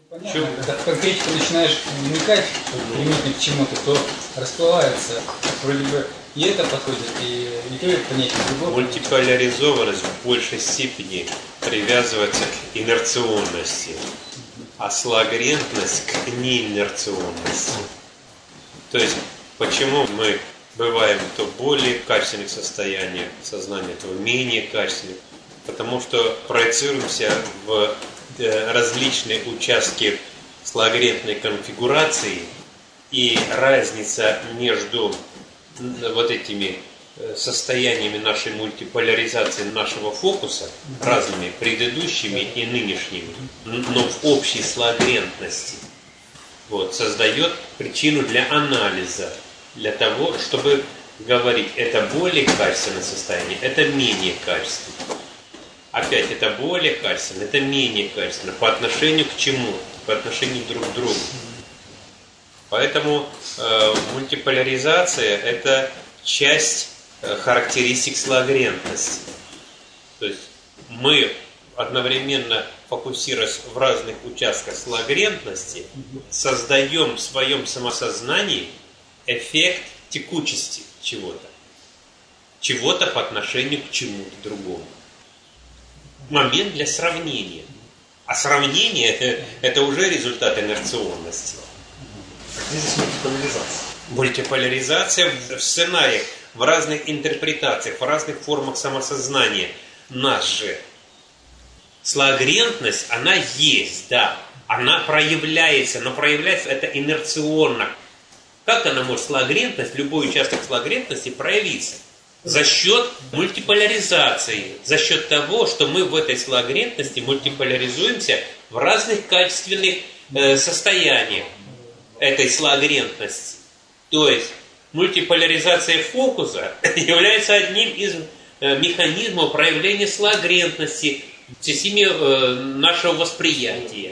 Понятно, когда в конкретику начинаешь вникать примитивно к чему-то, то расплывается. Вроде бы и это подходит, и не то это понятие другого. Мультиполяризованность в большей степени привязывается к инерционности, а слоагрентность к неинерционности. То есть, почему мы бываем то более качественных состояниях сознания, то менее качественных? Потому что проецируемся в различные участки слоагрентной конфигурации, и разница между вот этими состояниями нашей мультиполяризации нашего фокуса, разными предыдущими и нынешними, но в общей слоагрентности, создает причину для анализа, для того, чтобы говорить, это более качественное состояние, это менее качественное. Опять, это более качественно, это менее качественно. По отношению к чему? По отношению друг к другу. Поэтому мультиполяризация – это часть характеристик слоагрентности. То есть мы одновременно, фокусируясь в разных участках слоагрентности, создаем в своем самосознании эффект текучести чего-то. Чего-то по отношению к чему-то другому. Момент для сравнения. А сравнение – это уже результат инерционности. А где здесь мультиполяризация? Мультиполяризация в сценариях, в разных интерпретациях, в разных формах самосознания. Нас же. Слоагрентность, она есть, да. Она проявляется, но проявляется это инерционно. Как она может, слоагрентность, любой участок слоагрентности проявиться? За счет мультиполяризации, за счет того, что мы в этой слоагрентности мультиполяризуемся в разных качественных состояниях этой слоагрентности. То есть мультиполяризация фокуса является одним из механизмов проявления слоагрентности в системе нашего восприятия.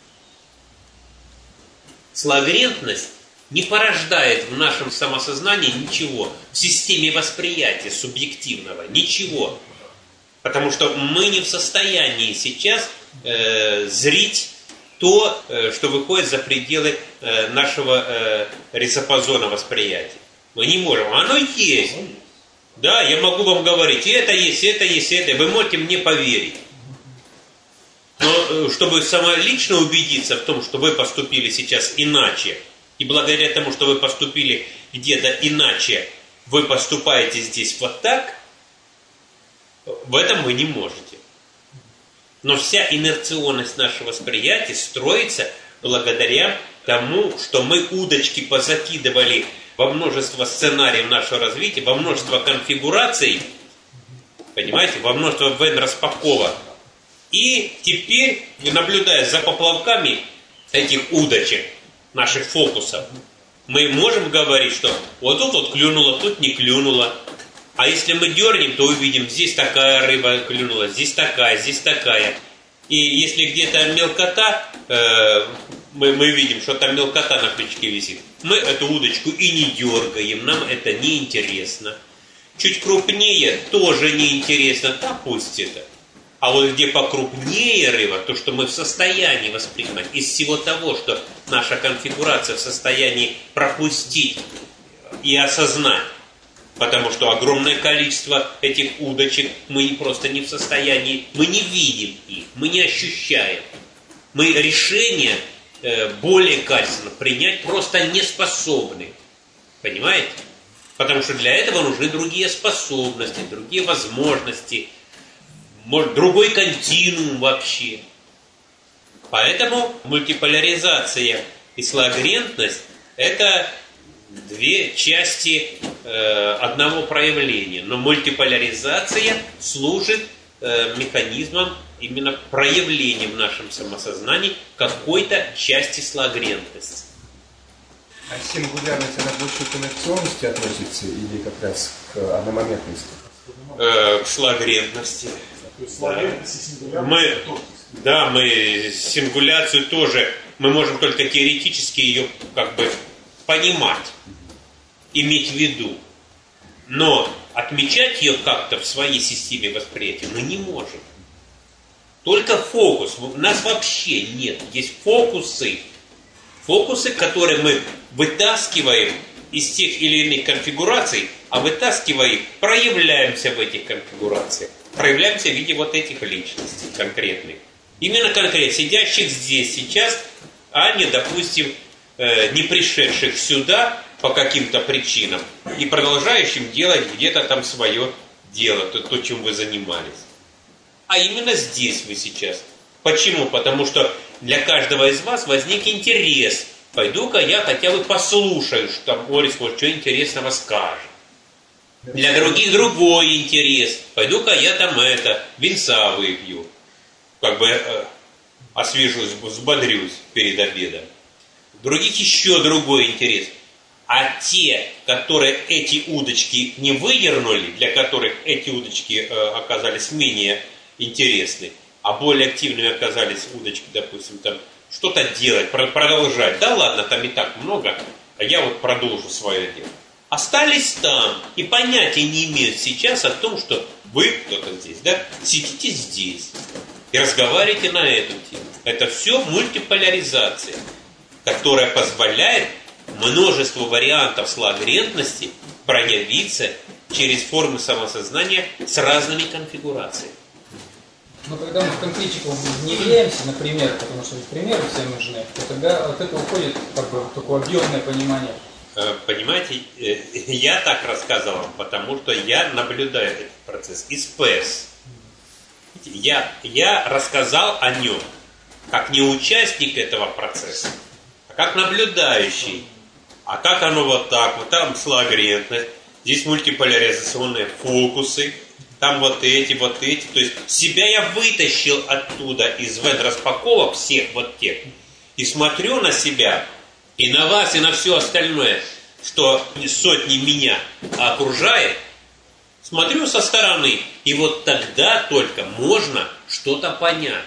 Слоагрентность не порождает в нашем самосознании ничего, в системе восприятия субъективного, ничего. Потому что мы не в состоянии сейчас зрить то, что выходит за пределы нашего ризопозона восприятия. Мы не можем. Оно есть. Да, я могу вам говорить, и это есть, и это есть, и это. Вы можете мне поверить. Но чтобы самолично убедиться в том, что вы поступили сейчас иначе, и благодаря тому, что вы поступили где-то иначе, вы поступаете здесь вот так, в этом вы не можете. Но вся инерционность нашего восприятия строится благодаря тому, что мы удочки позакидывали во множество сценариев нашего развития, во множество конфигураций, понимаете, во множество вен-распаковок. И теперь, наблюдая за поплавками этих удочек, наших фокусов, мы можем говорить, что вот тут вот клюнуло, тут не клюнуло. А если мы дернем, то увидим, здесь такая рыба клюнула, здесь такая, здесь такая. И если где-то мелкота, мы видим, что там мелкота на крючке висит, мы эту удочку и не дергаем, нам это не интересно. Чуть крупнее тоже не интересно, да пусть это. А вот где покрупнее рыба, то, что мы в состоянии воспринимать, из всего того, что наша конфигурация в состоянии пропустить и осознать, потому что огромное количество этих удочек мы просто не в состоянии, мы не видим их, мы не ощущаем. Мы решение более качественно принять просто не способны. Понимаете? Потому что для этого нужны другие способности, другие возможности, может, другой континуум вообще. Поэтому мультиполяризация и слоагрентность – это две части одного проявления. Но мультиполяризация служит механизмом именно проявления в нашем самосознании какой-то части слоагрентности. А сингулярность, она больше к инерционности относится или как раз к одномоментности? К слоагрентности. Мы сингуляцию тоже, мы можем только теоретически ее как бы понимать, иметь в виду. Но отмечать ее как-то в своей системе восприятия мы не можем. Только фокус. У нас вообще нет. Есть фокусы. Фокусы, которые мы вытаскиваем из тех или иных конфигураций, а вытаскивая их, проявляемся в этих конфигурациях. Проявляемся в виде вот этих личностей конкретных. Именно конкретно сидящих здесь сейчас, а не, допустим, не пришедших сюда по каким-то причинам и продолжающим делать где-то там свое дело, то, чем вы занимались. А именно здесь вы сейчас. Почему? Потому что для каждого из вас возник интерес. Пойду-ка я хотя бы послушаю, что там Орис может что интересного скажет. Для других другой интерес. Пойду-ка я там винца выпью. Как бы освежусь, взбодрюсь перед обедом. У других еще другой интерес. А те, которые эти удочки не выдернули, для которых эти удочки оказались менее интересны, а более активными оказались удочки, допустим, там что-то делать, продолжать. Да ладно, там и так много, а я вот продолжу свое дело. Остались там и понятия не имеют сейчас о том, что вы, кто-то здесь, да, сидите здесь и разговариваете на эту тему. Это все мультиполяризация, которая позволяет множеству вариантов слагрентности проявиться через формы самосознания с разными конфигурациями. Но когда мы в конкретику внедряемся, например, потому что примеры все нужны, то тогда от этого уходит как бы такое объемное понимание. Понимаете, я так рассказал вам, потому что я наблюдаю этот процесс из ПЭС. Я рассказал о нем как не участник этого процесса, а как наблюдающий. А как оно вот там слагрентность, здесь мультиполяризационные фокусы, там вот эти. То есть себя я вытащил оттуда из распаковок всех вот тех и смотрю на себя и на вас, и на все остальное, что сотни меня окружает, смотрю со стороны, и вот тогда только можно что-то понять.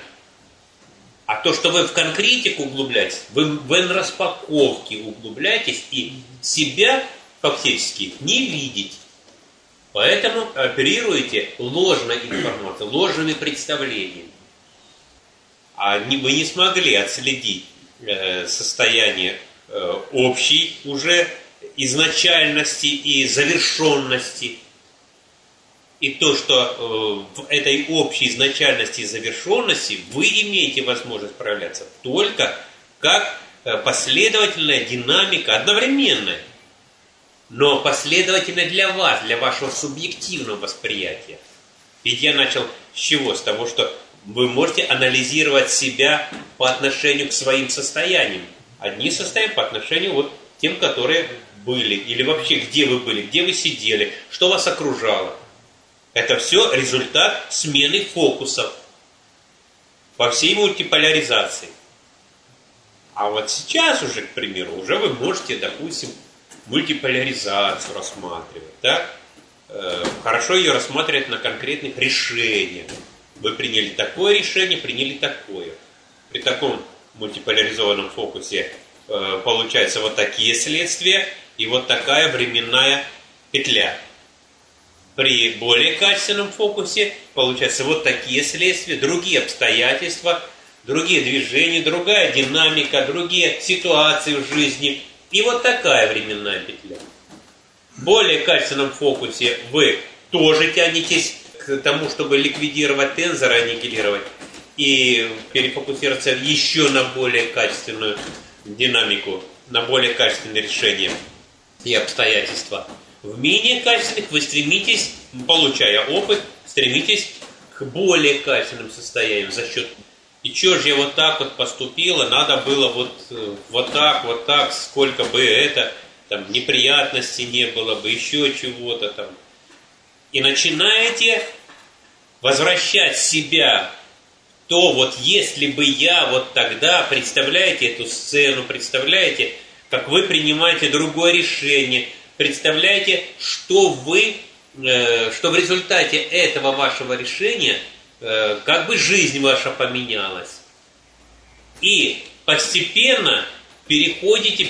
А то, что вы в конкретику углубляетесь, вы в распаковке углубляетесь и себя фактически не видите. Поэтому оперируете ложной информацией, ложными представлениями. А вы не смогли отследить состояние общей уже изначальности и завершенности. И то, что в этой общей изначальности и завершенности вы имеете возможность проявляться только как последовательная динамика, одновременная, но последовательная для вас, для вашего субъективного восприятия. Ведь я начал с чего? С того, что вы можете анализировать себя по отношению к своим состояниям. Одни состояния по отношению вот к тем, которые были, или вообще где вы были, где вы сидели, что вас окружало. Это все результат смены фокусов по всей мультиполяризации. А вот сейчас уже, к примеру, уже вы можете, допустим, мультиполяризацию рассматривать. Да? Хорошо ее рассматривать на конкретных решениях. Вы приняли такое решение, приняли такое. При таком мультиполяризованном фокусе получаются вот такие следствия и вот такая временная петля. При более качественном фокусе получаются вот такие следствия, другие обстоятельства, другие движения, другая динамика, другие ситуации в жизни. И вот такая временная петля. В более качественном фокусе вы тоже тянетесь к тому, чтобы ликвидировать тензоры, аннигилировать, и перефокусироваться еще на более качественную динамику, на более качественные решения и обстоятельства. В менее качественных вы стремитесь, получая опыт, стремитесь к более качественным состояниям за счет. И что же я вот так вот поступила, надо было вот так, сколько бы там неприятностей не было бы, еще чего-то там. И начинаете возвращать себя в то, вот если бы я вот тогда, представляете эту сцену, представляете, как вы принимаете другое решение, представляете, что в результате этого вашего решения как бы жизнь ваша поменялась. И постепенно переходите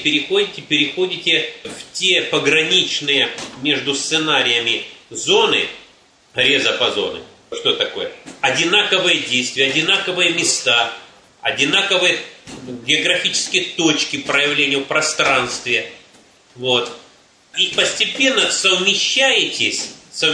в те пограничные между сценариями зоны, резопозоны. Что такое? одинаковые действия, одинаковые места, одинаковые географические точки проявления в пространстве. Вот. И постепенно совмещаетесь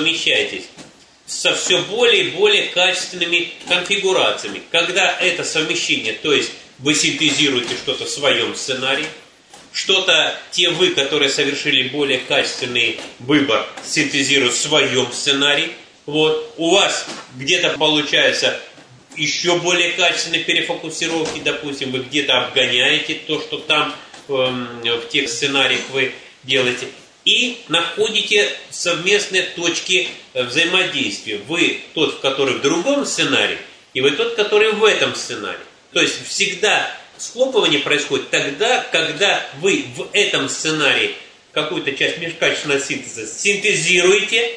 со все более и более качественными конфигурациями. Когда это совмещение, то есть вы синтезируете что-то в своем сценарии, что-то те вы, которые совершили более качественный выбор, синтезируют в своем сценарии, вот, у вас где-то получается еще более качественные перефокусировки, допустим, вы где-то обгоняете то, что там в тех сценариях вы делаете, и находите совместные точки взаимодействия. Вы тот, который в другом сценарии, и вы тот, который в этом сценарии. То есть всегда схлопывание происходит тогда, когда вы в этом сценарии какую-то часть межкачественного синтеза синтезируете,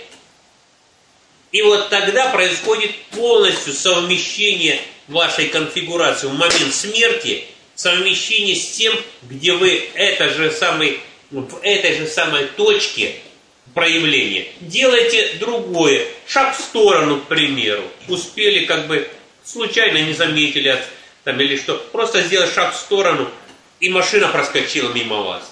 и вот тогда происходит полностью совмещение вашей конфигурации в момент смерти, совмещение с тем, где вы в этой же самой точке проявления делаете другое, шаг в сторону, к примеру. Успели случайно не заметили или что, просто сделать шаг в сторону, и машина проскочила мимо вас.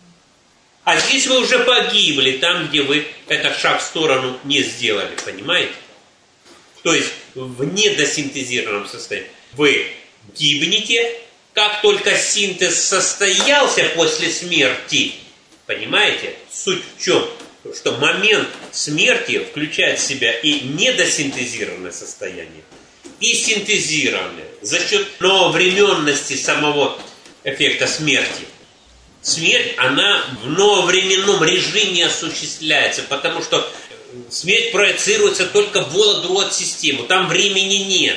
А здесь вы уже погибли, там, где вы этот шаг в сторону не сделали, понимаете? То есть в недосинтезированном состоянии вы гибнете, как только синтез состоялся после смерти, понимаете? Суть в чем? Что момент смерти включает в себя и недосинтезированное состояние, и синтезированное за счет нововременности самого эффекта смерти. Смерть, она в нововременном режиме осуществляется, потому что смерть проецируется только в Волод-Руот-систему, там времени нет.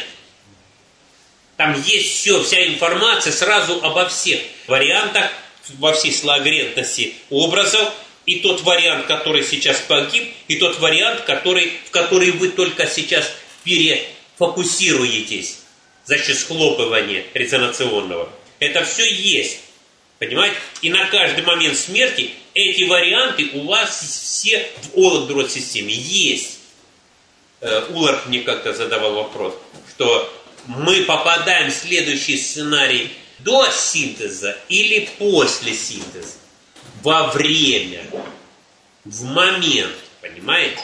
Там есть все, вся информация сразу обо всех вариантах, во всей слагрентности образов, и тот вариант, который сейчас погиб, и тот вариант, в который вы только сейчас перефокусируетесь за счет схлопывания резонационного. Это все есть. Понимаете? И на каждый момент смерти эти варианты у вас все в Волод-Руот-системе есть. Уларк мне как-то задавал вопрос, что мы попадаем в следующий сценарий до синтеза или после синтеза? Во время, в момент, понимаете?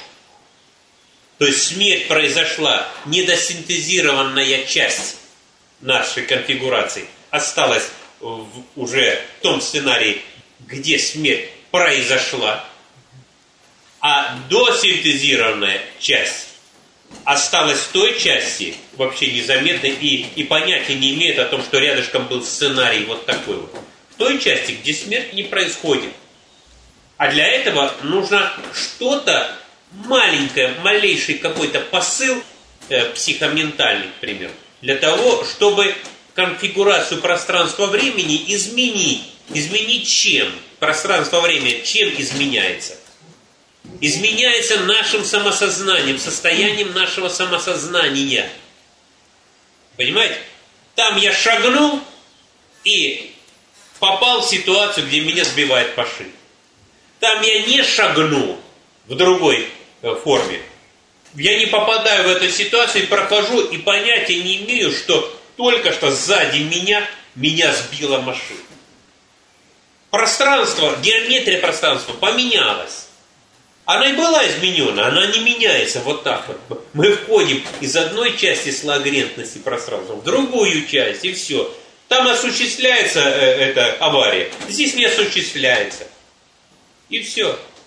То есть смерть произошла, недосинтезированная часть нашей конфигурации осталась уже в том сценарии, где смерть произошла, а досинтезированная часть осталась в той части, вообще незаметной, и понятия не имеет о том, что рядышком был сценарий вот такой вот. В той части, где смерть не происходит. А для этого нужно что-то маленькое, малейший какой-то посыл психоментальный, к примеру, для того, чтобы конфигурацию пространства-времени изменить. Изменить чем? Пространство-время чем изменяется? Изменяется нашим самосознанием, состоянием нашего самосознания. Понимаете? Там я шагнул и попал в ситуацию, где меня сбивает по шее. Там я не шагнул в другой форме. Я не попадаю в эту ситуацию и прохожу, и понятия не имею, что только что сзади меня сбила машина. Пространство, геометрия пространства поменялась. Она и была изменена, она не меняется вот так вот. Мы входим из одной части слагрентности пространства в другую часть, и все. Там осуществляется эта авария, здесь не осуществляется. И все.